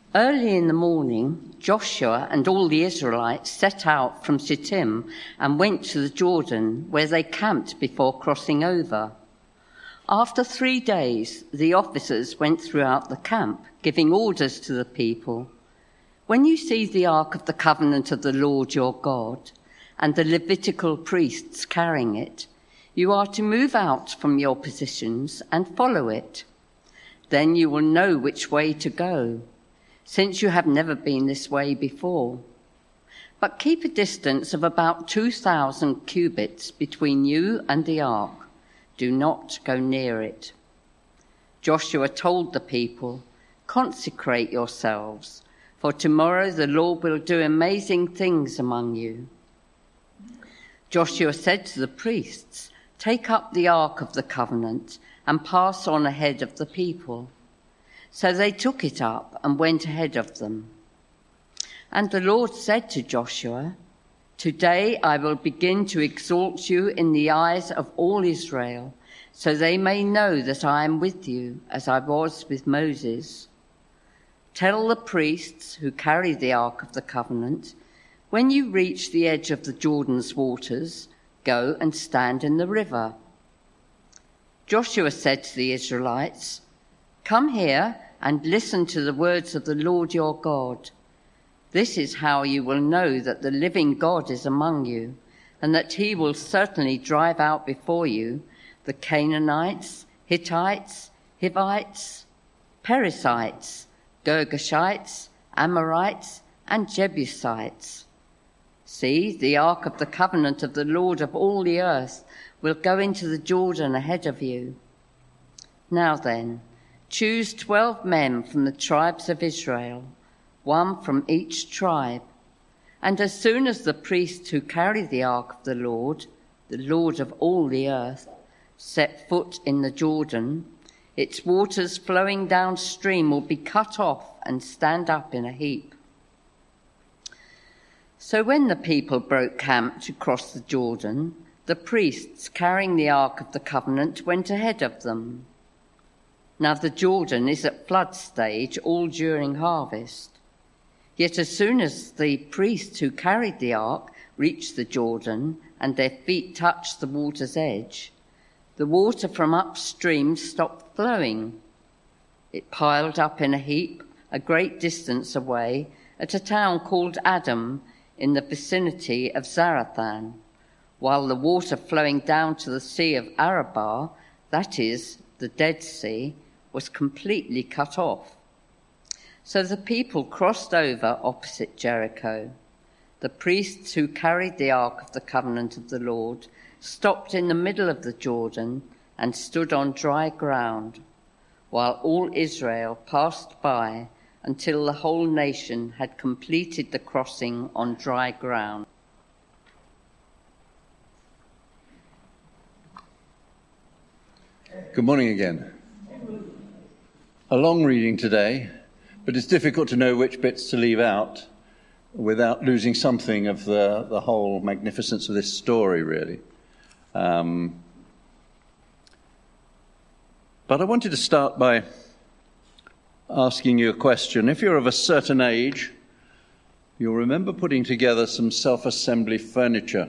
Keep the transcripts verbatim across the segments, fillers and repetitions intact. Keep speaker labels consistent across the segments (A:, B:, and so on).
A: Early in the morning, Joshua and all the Israelites set out from Shittim and went to the Jordan, where they camped before crossing over. After three days, the officers went throughout the camp, giving orders to the people. When you see the Ark of the Covenant of the Lord your God and the Levitical priests carrying it, you are to move out from your positions and follow it. Then you will know which way to go, since you have never been this way before. But keep a distance of about two thousand cubits between you and the ark. Do not go near it. Joshua told the people, "Consecrate yourselves, for tomorrow the Lord will do amazing things among you." Joshua said to the priests, "Take up the Ark of the Covenant and pass on ahead of the people." So they took it up and went ahead of them. And the Lord said to Joshua, "Today I will begin to exalt you in the eyes of all Israel, so they may know that I am with you, as I was with Moses. Tell the priests who carry the Ark of the Covenant, when you reach the edge of the Jordan's waters, go and stand in the river." Joshua said to the Israelites, "Come here and listen to the words of the Lord your God. This is how you will know that the living God is among you, and that he will certainly drive out before you the Canaanites, Hittites, Hivites, Perizzites, Girgashites, Amorites, and Jebusites. See, the Ark of the Covenant of the Lord of all the earth will go into the Jordan ahead of you. Now then, choose twelve men from the tribes of Israel, one from each tribe. And as soon as the priests who carry the Ark of the Lord, the Lord of all the earth, set foot in the Jordan, its waters flowing downstream will be cut off and stand up in a heap." So when the people broke camp to cross the Jordan, the priests carrying the Ark of the Covenant went ahead of them. Now the Jordan is at flood stage all during harvest. Yet as soon as the priests who carried the ark reached the Jordan and their feet touched the water's edge, the water from upstream stopped flowing. It piled up in a heap a great distance away at a town called Adam in the vicinity of Zarethan, while the water flowing down to the Sea of Arabah, that is, the Dead Sea, was completely cut off. So the people crossed over opposite Jericho. The priests who carried the Ark of the Covenant of the Lord stopped in the middle of the Jordan and stood on dry ground, while all Israel passed by until the whole nation had completed the crossing on dry ground.
B: Good morning again. A long reading today, but it's difficult to know which bits to leave out without losing something of the, the whole magnificence of this story, really. Um, but I wanted to start by asking you a question. If you're of a certain age, you'll remember putting together some self-assembly furniture.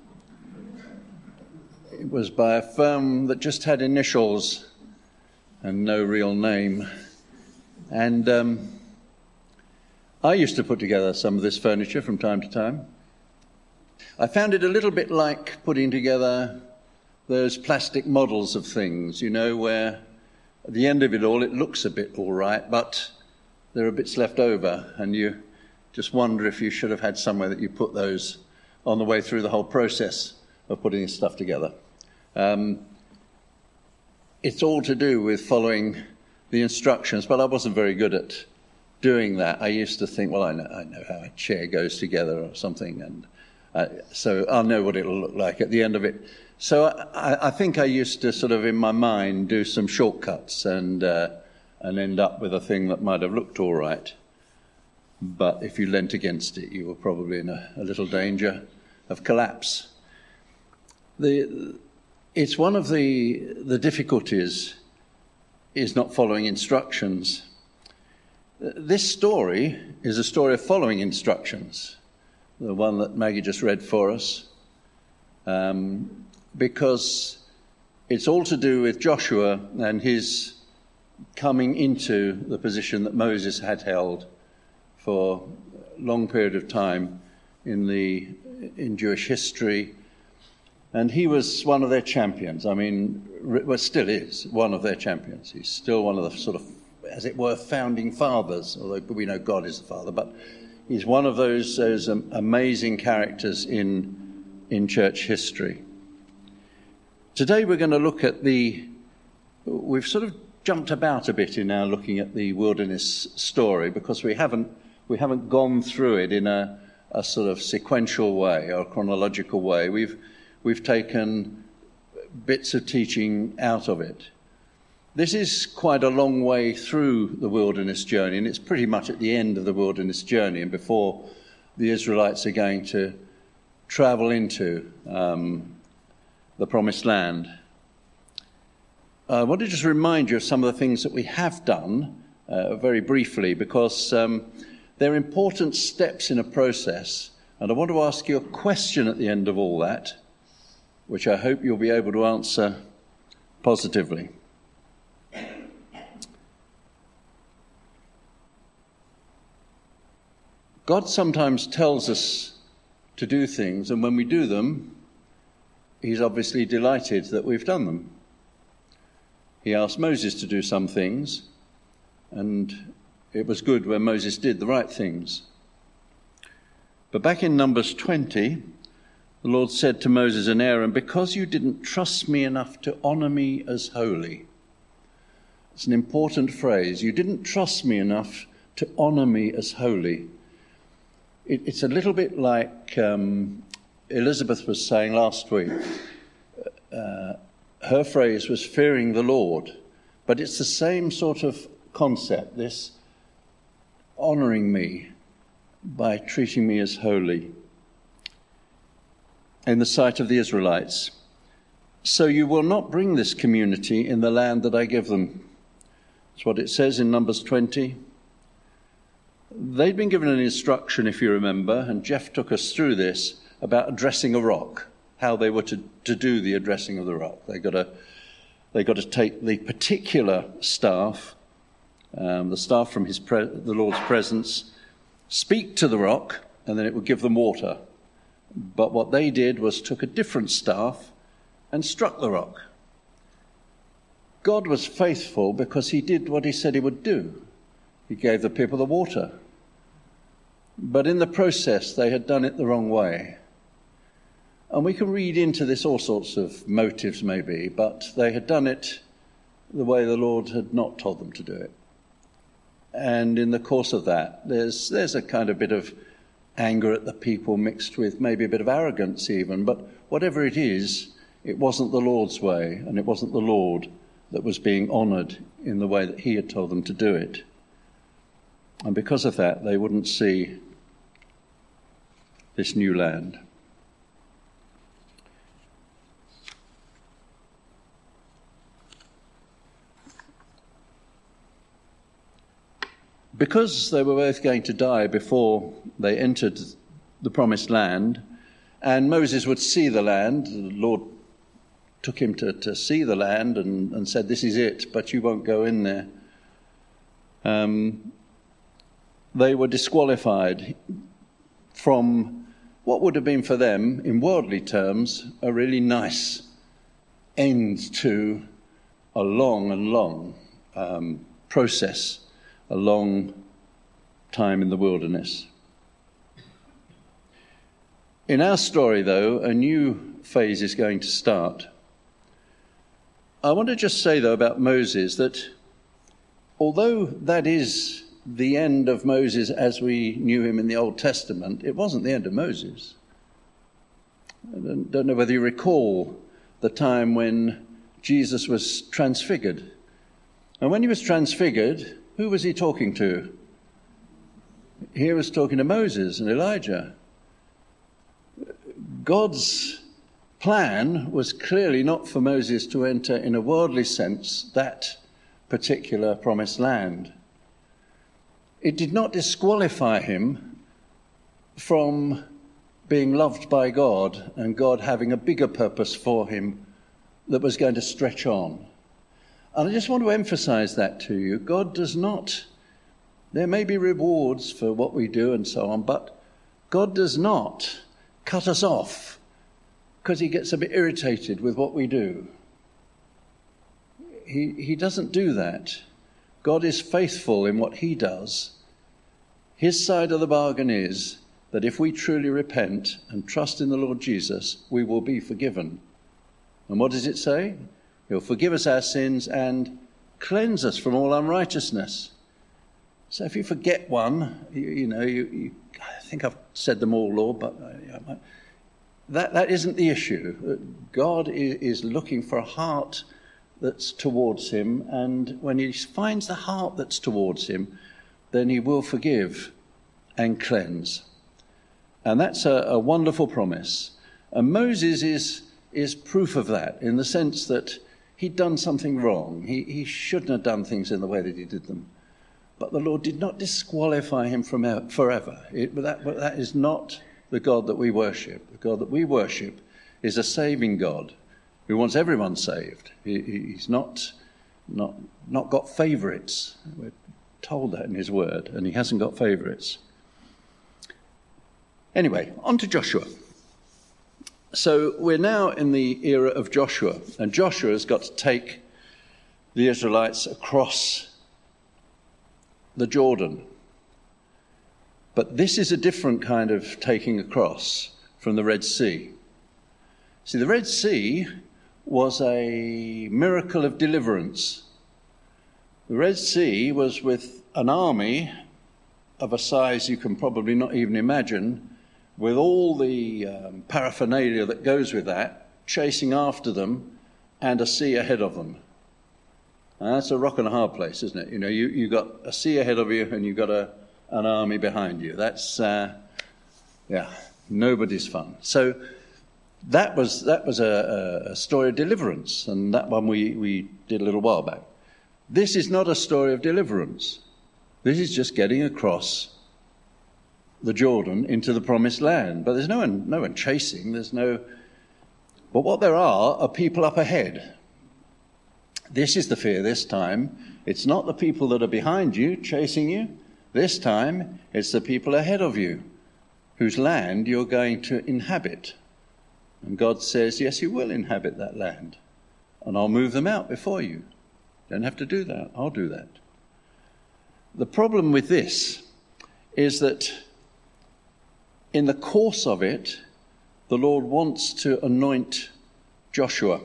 B: It was by a firm that just had initials and no real name. And um, I used to put together some of this furniture from time to time. I found it a little bit like putting together those plastic models of things, you know, where at the end of it all, it looks a bit all right, but there are bits left over, and you just wonder if you should have had somewhere that you put those on the way through the whole process of putting this stuff together. Um, it's all to do with following the instructions, but I wasn't very good at doing that. I used to think, well, I know, I know how a chair goes together or something, and uh, so I'll know what it'll look like at the end of it. So I, I think I used to sort of, in my mind, do some shortcuts and uh, and end up with a thing that might have looked all right. But if you leant against it, you were probably in a, a little danger of collapse. The, it's one of the, the difficulties is not following instructions. This story is a story of following instructions, the one that Maggie just read for us, um, because it's all to do with Joshua and his coming into the position that Moses had held for a long period of time in the in Jewish history. And he was one of their champions. I mean, well, still is one of their champions. He's still one of the sort of, as it were, founding fathers, although we know God is the father. But he's one of those, those um, amazing characters in, in church history. Today we're going to look at the, we've sort of jumped about a bit in now looking at the wilderness story, because we haven't, we haven't gone through it in a, a sort of sequential way or chronological way. We've We've taken bits of teaching out of it. This is quite a long way through the wilderness journey, and it's pretty much at the end of the wilderness journey and before the Israelites are going to travel into um, the Promised Land. I want to just remind you of some of the things that we have done uh, very briefly, because um, they're important steps in a process, and I want to ask you a question at the end of all that, which I hope you'll be able to answer positively. God sometimes tells us to do things, and when we do them, he's obviously delighted that we've done them. He asked Moses to do some things, and it was good when Moses did the right things. But back in Numbers twenty, the Lord said to Moses and Aaron, "Because you didn't trust me enough to honour me as holy." It's an important phrase. You didn't trust me enough to honour me as holy. It, it's a little bit like um, Elizabeth was saying last week. Uh, her phrase was fearing the Lord. But it's the same sort of concept, this honouring me by treating me as holy in the sight of the Israelites. "So you will not bring this community in the land that I give them." That's what it says in Numbers twenty. They'd been given an instruction, if you remember, and Jeff took us through this, about addressing a rock, how they were to, to do the addressing of the rock. They got to, they got to take the particular staff, um, the staff from his pre- the Lord's presence, speak to the rock, and then it would give them water. But what they did was took a different staff and struck the rock. God was faithful because he did what he said he would do. He gave the people the water. But in the process, they had done it the wrong way. And we can read into this all sorts of motives maybe, but they had done it the way the Lord had not told them to do it. And in the course of that, there's there's a kind of bit of anger at the people mixed with maybe a bit of arrogance even, but whatever it is, it wasn't the Lord's way, and it wasn't the Lord that was being honoured in the way that he had told them to do it. And because of that, they wouldn't see this new land. Because they were both going to die before they entered the Promised Land, and Moses would see the land, the Lord took him to, to see the land and, and said, "This is it, but you won't go in there." Um, they were disqualified from what would have been for them, in worldly terms, a really nice end to a long and long um, process. A long time in the wilderness. In our story, though, a new phase is going to start. I want to just say, though, about Moses that although that is the end of Moses as we knew him in the Old Testament, it wasn't the end of Moses. I don't, don't know whether you recall the time when Jesus was transfigured. And when he was transfigured, who was he talking to? He was talking to Moses and Elijah. God's plan was clearly not for Moses to enter, in a worldly sense, that particular promised land. it did not disqualify him from being loved by God and God having a bigger purpose for him that was going to stretch on. And I just want to emphasize that to you. God does not, there may be rewards for what we do and so on, but God does not cut us off because he gets a bit irritated with what we do. He, he doesn't do that. God is faithful in what he does. His side of the bargain is that if we truly repent and trust in the Lord Jesus, we will be forgiven. And what does it say? He'll forgive us our sins and cleanse us from all unrighteousness. So if you forget one, you, you know, you, you, I think I've said them all, Lord, but uh, that, that isn't the issue. God is looking for a heart that's towards him, and when he finds the heart that's towards him, then he will forgive and cleanse. And that's a, a wonderful promise. And Moses is, is proof of that, in the sense that he'd done something wrong. He, he shouldn't have done things in the way that he did them. But the Lord did not disqualify him from forever. It, but, that, but that is not the God that we worship. The God that we worship is a saving God who wants everyone saved. He, he's not, not, not got favourites. We're told that in his word, and he hasn't got favourites. Anyway, on to Joshua. So we're now in the era of Joshua, and Joshua has got to take the Israelites across the Jordan. But this is a different kind of taking across from the Red Sea. See, the Red Sea was a miracle of deliverance. The Red Sea was with an army of a size you can probably not even imagine, with all the um, paraphernalia that goes with that, chasing after them, and a sea ahead of them. And that's a rock and a hard place, isn't it? You know, you, you've got a sea ahead of you, and you've got a, an army behind you. That's, uh, yeah, nobody's fun. So that was that was a, a story of deliverance, and that one we, we did a little while back. This is not a story of deliverance. This is just getting across the Jordan into the promised land. But there's no one, no one chasing. There's no. But what there are are people up ahead. This is the fear this time. It's not the people that are behind you chasing you. This time it's the people ahead of you whose land you're going to inhabit. And God says, yes, you will inhabit that land. And I'll move them out before you. You don't have to do that. I'll do that. The problem with this is that in the course of it, the Lord wants to anoint Joshua.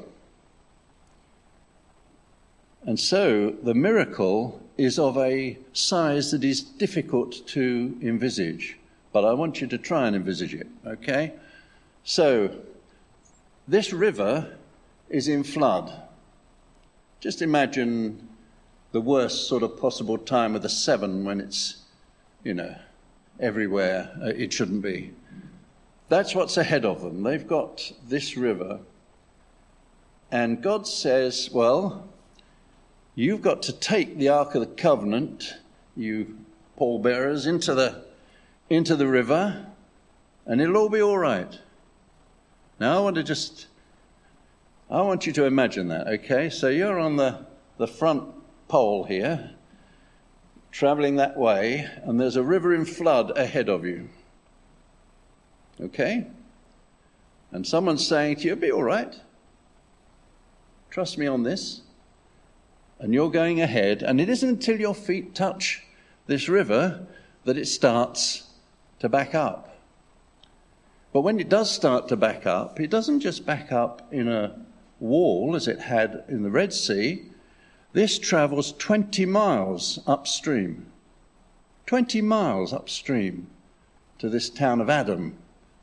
B: And so the miracle is of a size that is difficult to envisage. But I want you to try and envisage it, okay? So this river is in flood. Just imagine the worst sort of possible time of the Severn when it's, you know, everywhere it shouldn't be. That's what's ahead of them. They've got this river. And God says, well, you've got to take the Ark of the Covenant, you pallbearers, into the, into the river, and it'll all be all right. Now, I want to just, I want you to imagine that, okay? So you're on the, the front pole here, travelling that way, and there's a river in flood ahead of you. Okay? And someone's saying to you, it'll be all right. Trust me on this. And you're going ahead, and it isn't until your feet touch this river that it starts to back up. But when it does start to back up, it doesn't just back up in a wall as it had in the Red Sea. This travels twenty miles upstream. twenty miles upstream to this town of Adam.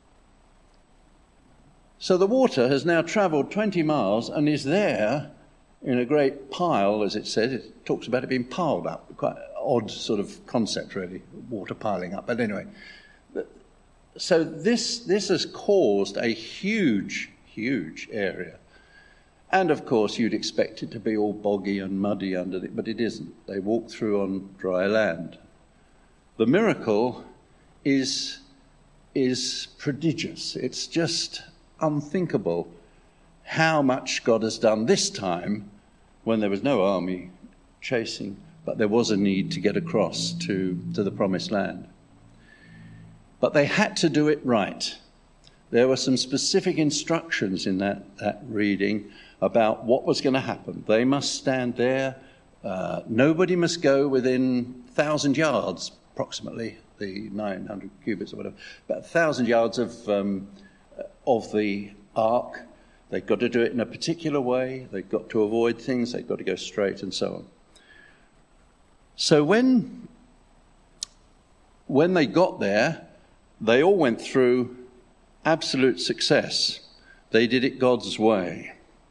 B: So the water has now travelled twenty miles and is there in a great pile, as it says. It talks about it being piled up. Quite odd sort of concept, really, water piling up. But anyway, so this this has caused a huge, huge area. And, of course, you'd expect it to be all boggy and muddy under it, but it isn't. They walk through on dry land. The miracle is, is prodigious. It's just unthinkable how much God has done this time when there was no army chasing, but there was a need to get across to, to the promised land. But they had to do it right. There were some specific instructions in that, that reading about what was going to happen. They must stand there. Uh, nobody must go within one thousand yards, approximately, the nine hundred cubits or whatever, about one thousand yards of, um, of the ark. They've got to do it in a particular way. They've got to avoid things. They've got to go straight and so on. So when, when they got there, they all went through absolute success. They did it God's way.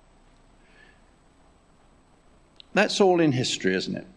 B: That's all in history, isn't it?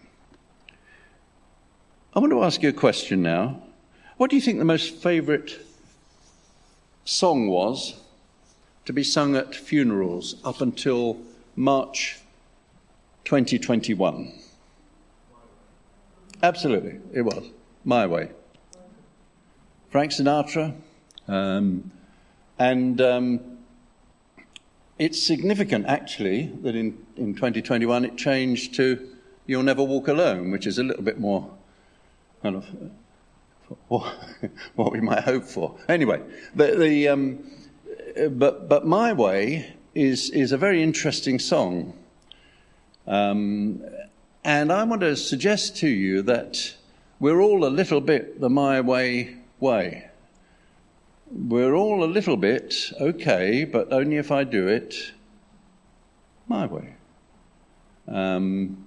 B: I want to ask you a question now. What do you think the most favourite song was to be sung at funerals up until March twenty twenty-one? Absolutely, it was. My Way. Frank Sinatra. Um, and um, it's significant, actually, that in, in twenty twenty-one it changed to You'll Never Walk Alone, which is a little bit more kind of what, what we might hope for. Anyway, the, the, um, but, but My Way is, is a very interesting song. Um, and I want to suggest to you that we're all a little bit the My Way way. We're all a little bit, okay, but only if I do it my way. Um,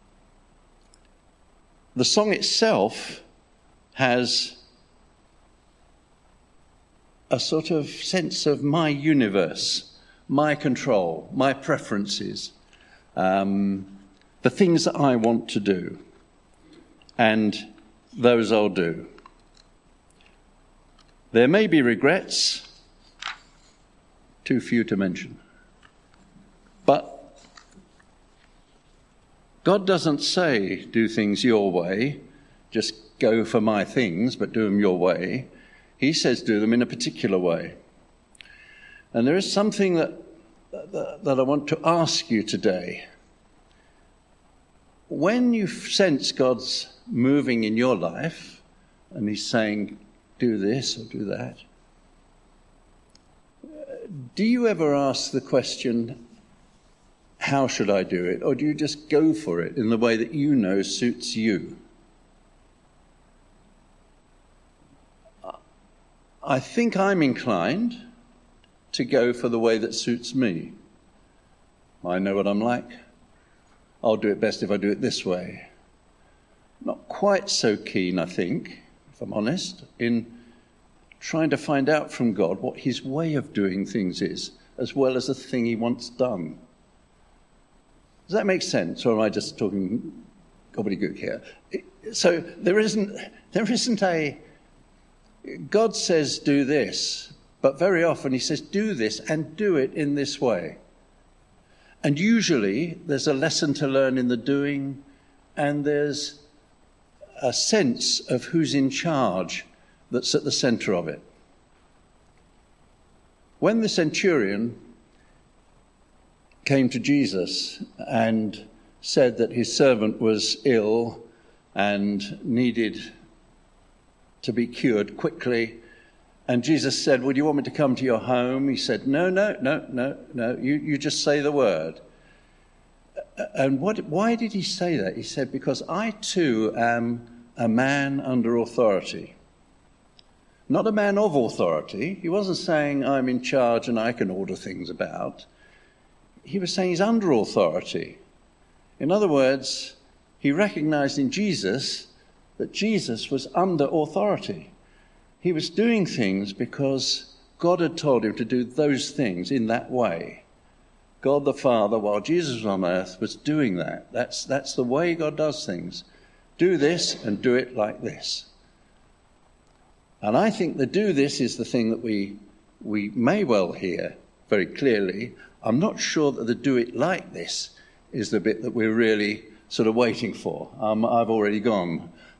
B: the song itself has a sort of sense of my universe, my control, my preferences, um, the things that I want to do, and those I'll do. There may be regrets, too few to mention. But God doesn't say, do things your way, just go for my things, but do them your way. He says, do them in a particular way. And there is something that, that, that I want to ask you today. When you sense God's moving in your life, and he's saying, do this or do that, do you ever ask the question, how should I do it? Or do you just go for it in the way that you know suits you? I think I'm inclined to go for the way that suits me. I know what I'm like. I'll do it best if I do it this way. Not quite so keen, I think, if I'm honest, in trying to find out from God what his way of doing things is, as well as the thing he wants done. Does that make sense, or am I just talking gobbledygook here? So there isn't, there isn't a, God says do this, but very often he says do this and do it in this way. And usually there's a lesson to learn in the doing, and there's a sense of who's in charge that's at the centre of it. When the centurion came to Jesus and said that his servant was ill and needed to be cured quickly, and Jesus said, "Would you want me to come to your home?" He said, no, no, no, no, no, you, you just say the word. And what, why did he say that? He said, because I too am a man under authority. Not a man of authority. He wasn't saying I'm in charge and I can order things about. He was saying he's under authority. In other words, he recognized in Jesus that Jesus was under authority. He was doing things because God had told him to do those things in that way. God the Father, while Jesus was on earth, was doing that. That's, that's the way God does things. Do this and do it like this. And I think the do this is the thing that we, we may well hear very clearly. I'm not sure that the do it like this is the bit that we're really sort of waiting for. Um, I've already gone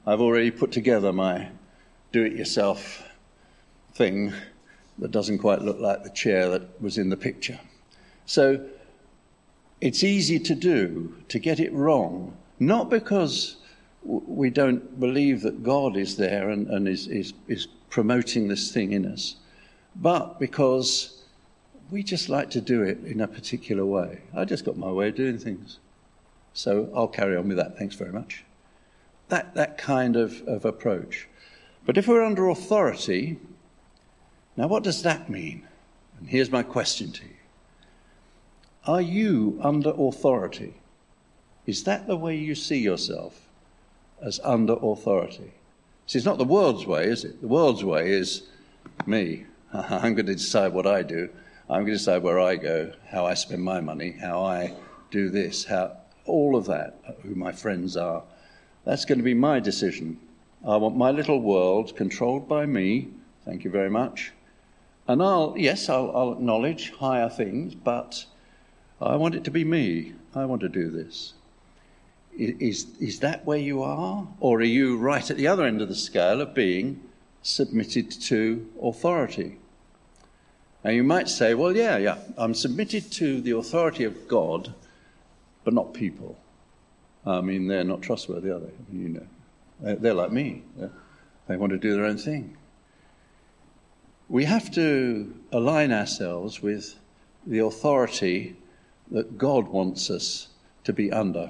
B: I've already put together my do-it-yourself thing that doesn't quite look like the chair that was in the picture. So it's easy to do, to get it wrong, not because we don't believe that God is there and, and is, is, is promoting this thing in us, but because we just like to do it in a particular way. I just got my way of doing things. So I'll carry on with that. Thanks very much. That, that kind of, of approach. But if we're under authority, now what does that mean? And here's my question to you. Are you under authority? Is that the way you see yourself, as under authority? See, it's not the world's way, is it? The world's way is me. I'm going to decide what I do. I'm going to decide where I go, how I spend my money, how I do this, how all of that, who my friends are. That's going to be my decision. I want my little world controlled by me. Thank you very much. And I'll, yes, I'll, I'll acknowledge higher things, but I want it to be me. I want to do this. Is, is that where you are? Or are you right at the other end of the scale of being submitted to authority? Now you might say, well, yeah, yeah, I'm submitted to the authority of God, but not people. I mean, they're not trustworthy, are they? You know, they're like me. They want to do their own thing. We have to align ourselves with the authority that God wants us to be under.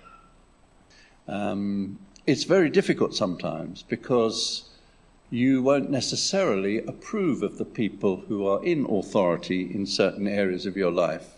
B: Um, it's very difficult sometimes because you won't necessarily approve of the people who are in authority in certain areas of your life.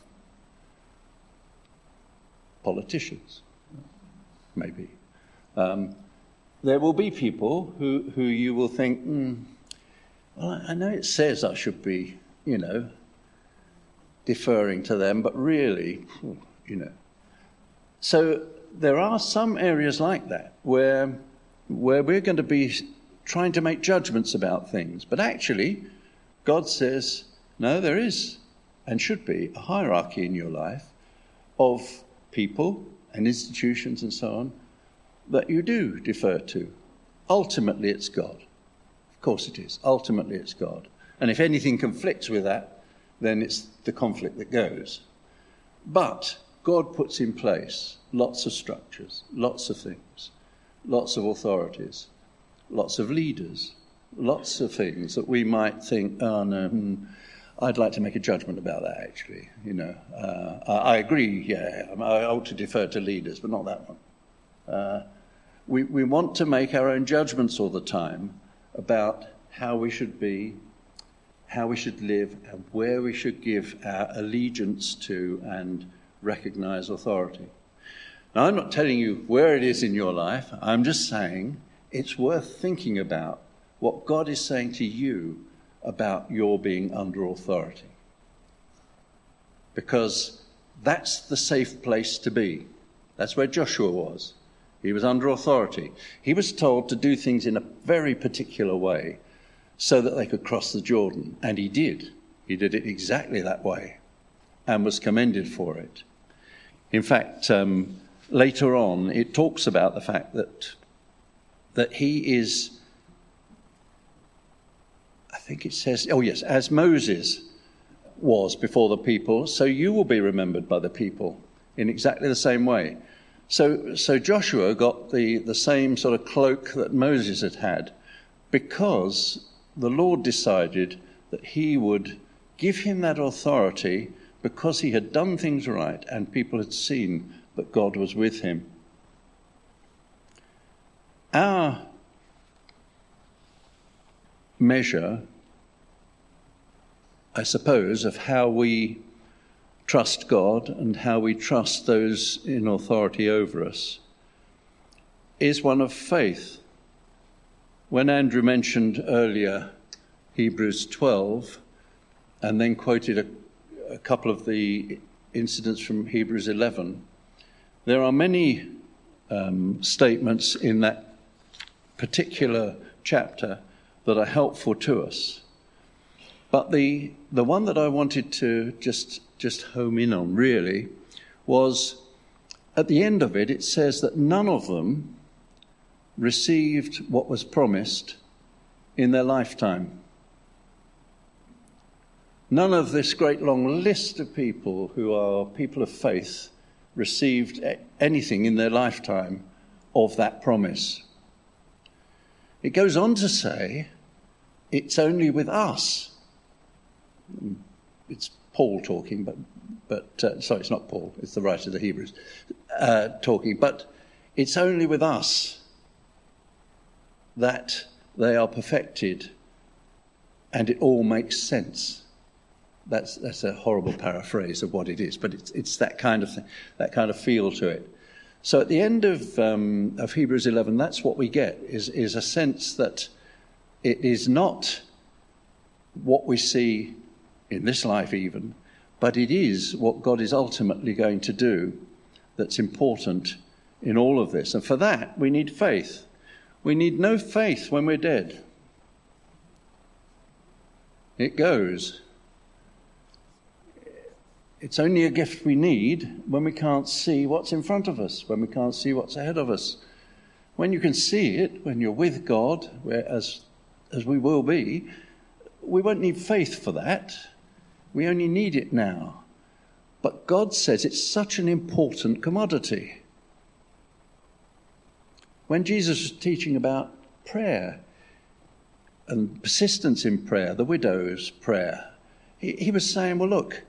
B: Politicians, maybe. Um, there will be people who, who you will think, mm, well, I know it says I should be, you know, deferring to them, but really, you know. So there are some areas like that where, where we're going to be trying to make judgments about things. But actually, God says, no, there is and should be a hierarchy in your life of people and institutions and so on that you do defer to. Ultimately, it's God. Of course it is. Ultimately, it's God. And if anything conflicts with that, then it's the conflict that goes. But God puts in place lots of structures, lots of things, lots of authorities, lots of leaders, lots of things that we might think, oh no, hmm, I'd like to make a judgment about that actually. You know, uh, I, I agree, yeah, I ought to defer to leaders, but not that one. Uh, we, we want to make our own judgments all the time about how we should be, how we should live, and where we should give our allegiance to and recognize authority. Now, I'm not telling you where it is in your life. I'm just saying it's worth thinking about what God is saying to you about your being under authority. Because that's the safe place to be. That's where Joshua was. He was under authority. He was told to do things in a very particular way so that they could cross the Jordan. And he did. He did it exactly that way and was commended for it. In fact, um, later on, it talks about the fact that that he is, I think it says, oh yes, as Moses was before the people, so you will be remembered by the people in exactly the same way. So, so Joshua got the, the same sort of cloak that Moses had had because the Lord decided that he would give him that authority because he had done things right and people had seen that God was with him. Our measure, I suppose, of how we trust God and how we trust those in authority over us is one of faith. When Andrew mentioned earlier Hebrews twelve and then quoted a, a couple of the incidents from Hebrews eleven, there are many um, statements in that particular chapter that are helpful to us. But the the one that I wanted to just just home in on really was at the end of it, it says that none of them received what was promised in their lifetime. None of this great long list of people who are people of faith received anything in their lifetime of that promise. It goes on to say, it's only with us. It's Paul talking, but, but uh, sorry, it's not Paul, it's the writer of the Hebrews uh, talking, but it's only with us that they are perfected and it all makes sense. That's that's a horrible paraphrase of what it is, but it's it's that kind of thing, that kind of feel to it. So at the end of um, of Hebrews eleven, that's what we get, is is a sense that it is not what we see in this life even, but it is what God is ultimately going to do that's important in all of this. And for that, we need faith. We need no faith when we're dead. It goes. It's only a gift we need when we can't see what's in front of us, when we can't see what's ahead of us. When you can see it, when you're with God, where as, as we will be, we won't need faith for that. We only need it now. But God says it's such an important commodity. When Jesus was teaching about prayer and persistence in prayer, the widow's prayer, he, he was saying, well, look,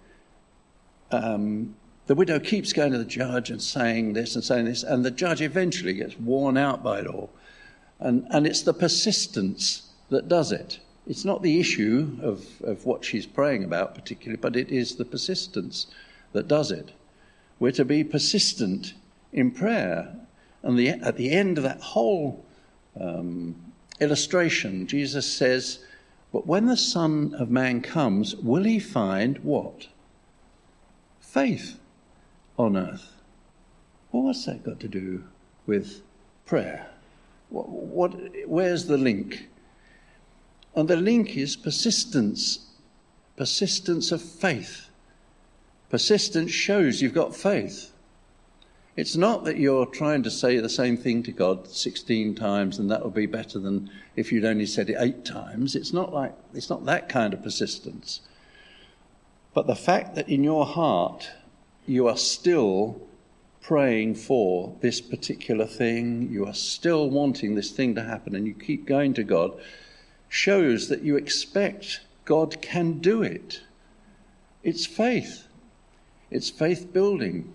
B: um, the widow keeps going to the judge and saying this and saying this, and the judge eventually gets worn out by it all. And, and it's the persistence that does it. It's not the issue of, of what she's praying about particularly, but it is the persistence that does it. We're to be persistent in prayer. And the, at the end of that whole um, illustration, Jesus says, but when the Son of Man comes, will he find what? Faith on earth. Well, what's that got to do with prayer? What, what, where's the link? And the link is persistence. Persistence of faith. Persistence shows you've got faith. It's not that you're trying to say the same thing to God sixteen times and that will be better than if you'd only said it eight times. It's not like, it's not that kind of persistence. But the fact that in your heart you are still praying for this particular thing, you are still wanting this thing to happen, and you keep going to God, shows that you expect God can do it. It's faith. It's faith building.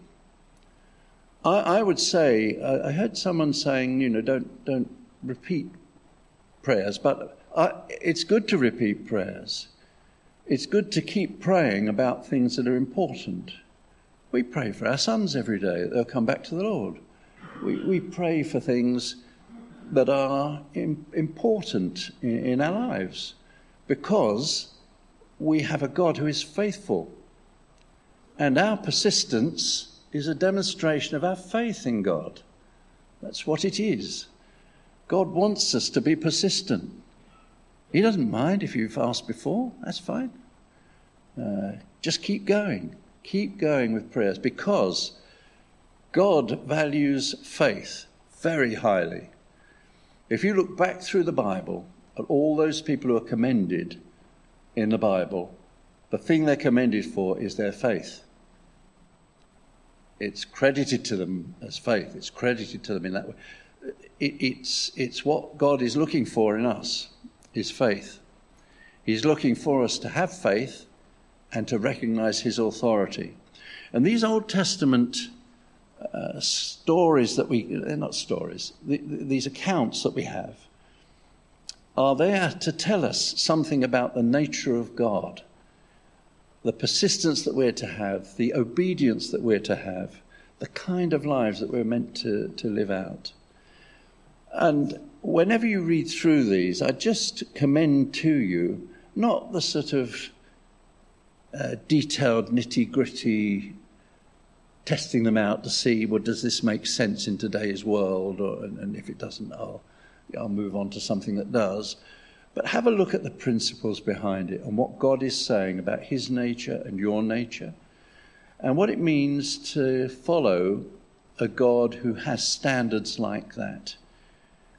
B: I, I would say, I, I heard someone saying, you know, don't don't repeat prayers, but I, it's good to repeat prayers. It's good to keep praying about things that are important. We pray for our sons every day that they'll come back to the Lord. We, we pray for things that are im- important in, in our lives because we have a God who is faithful. And our persistence is a demonstration of our faith in God. That's what it is. God wants us to be persistent. He doesn't mind if you've asked before. That's fine. Uh, just keep going. Keep going with prayers because God values faith very highly. If you look back through the Bible at all those people who are commended in the Bible, the thing they're commended for is their faith. It's credited to them as faith. It's credited to them in that way. It, it's, it's what God is looking for in us, is faith. He's looking for us to have faith and to recognize his authority. And these Old Testament uh, stories that we, they're not stories, the, these accounts that we have, are there to tell us something about the nature of God, the persistence that we're to have, the obedience that we're to have, the kind of lives that we're meant to, to live out. And whenever you read through these, I just commend to you not the sort of uh, detailed, nitty-gritty testing them out to see, well, does this make sense in today's world? Or, and, and if it doesn't, I'll, I'll move on to something that does. But have a look at the principles behind it and what God is saying about his nature and your nature and what it means to follow a God who has standards like that.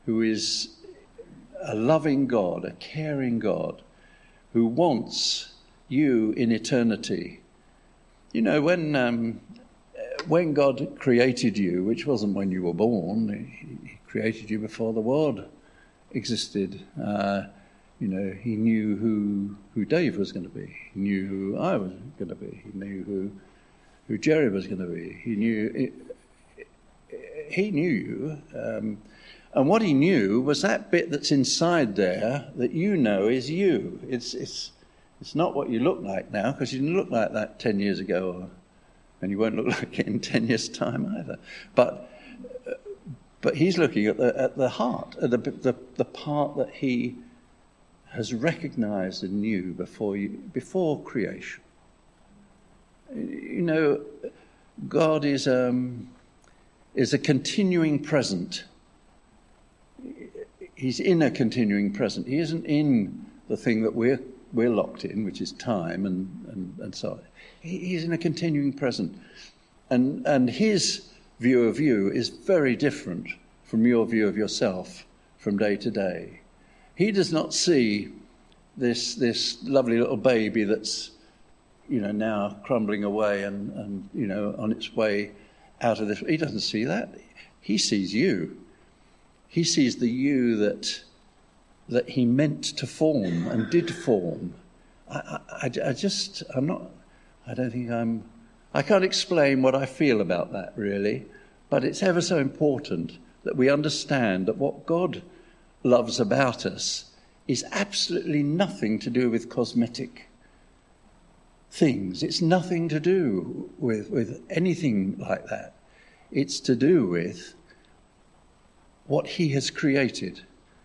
B: who is a loving God, a caring God, who wants you in eternity. You know, when um, when God created you, which wasn't when you were born, he, he created you before the world existed. Uh, you know, he knew who who Dave was going to be. He knew who I was going to be. He knew who who Jerry was going to be. He knew he knew you, um, and what he knew was that bit that's inside there that you know is you. It's it's it's not what you look like now, because you didn't look like that ten years ago, or, and you won't look like it in ten years' time either. But uh, but he's looking at the at the heart, at the the, the part that he has recognised and knew before you before creation. You know, God is um, is a continuing present. He's in a continuing present. He isn't in the thing that we're we're locked in, which is time and, and, and so on. He, he's in a continuing present. And and his view of you is very different from your view of yourself from day to day. He does not see this this lovely little baby that's, you know, now crumbling away and, and, you know, on its way out of this. He doesn't see that. He sees you. He sees the you that that he meant to form and did form. I, I, I just, I'm not, I don't think I'm, I can't explain what I feel about that really, but it's ever so important that we understand that what God loves about us is absolutely nothing to do with cosmetic things. It's nothing to do with, with anything like that. It's to do with what he has created.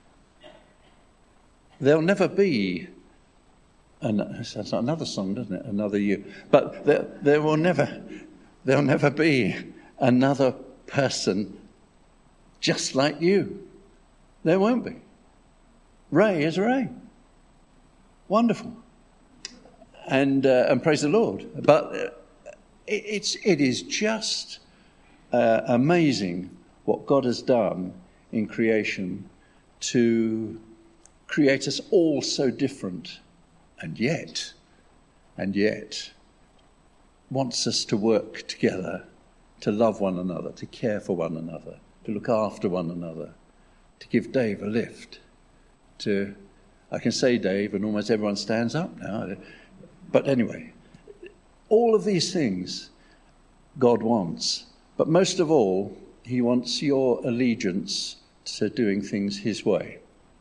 B: There'll never be, an, that's another song, doesn't it? Another you. But there, there will never, there'll never be another person just like you. There won't be. Ray is Ray. Wonderful. And uh, and praise the Lord. But uh, it, it's it is just uh, amazing what God has done in creation to create us all so different, and yet, and yet, wants us to work together, to love one another, to care for one another, to look after one another, to give Dave a lift. To, I can say Dave, and almost everyone stands up now. But anyway, all of these things God wants. But most of all, he wants your allegiance to doing things his way.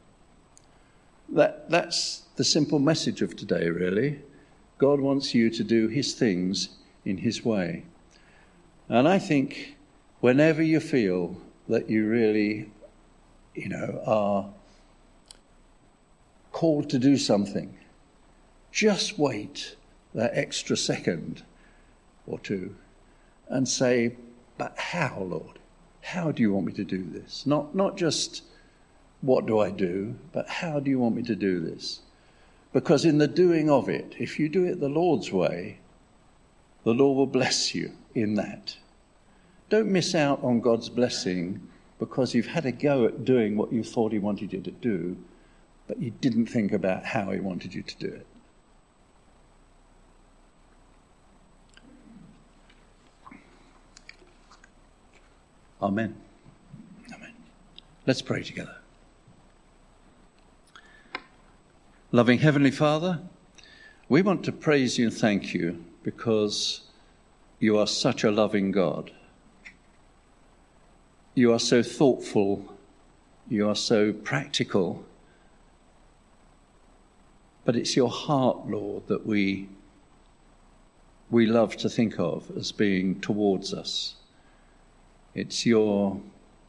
B: That, that's the simple message of today, really. God wants you to do his things in his way. And I think whenever you feel that you really, you know, are called to do something, just wait that extra second or two and say, but how, Lord? How do you want me to do this? Not, not just what do I do, but how do you want me to do this? Because in the doing of it, if you do it the Lord's way, the Lord will bless you in that. Don't miss out on God's blessing because you've had a go at doing what you thought he wanted you to do, but you didn't think about how he wanted you to do it. Amen. Amen. Let's pray together. Loving Heavenly Father, we want to praise you and thank you because you are such a loving God. You are so thoughtful. You are so practical. But it's your heart, Lord, that we, we love to think of as being towards us. It's your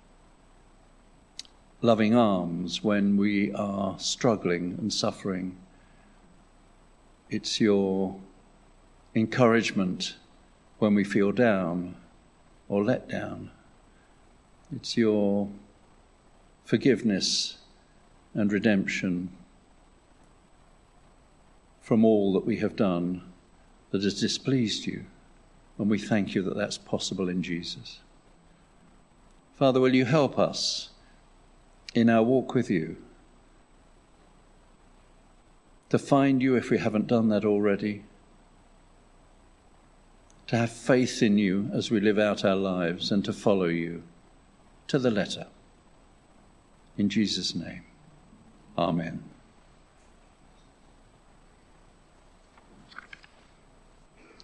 B: loving arms when we are struggling and suffering. It's your encouragement when we feel down or let down. It's your forgiveness and redemption from all that we have done that has displeased you. And we thank you that that's possible in Jesus. Father, will you help us in our walk with you, to find you if we haven't done that already, to have faith in you as we live out our lives, and to follow you to the letter. In Jesus' name, amen.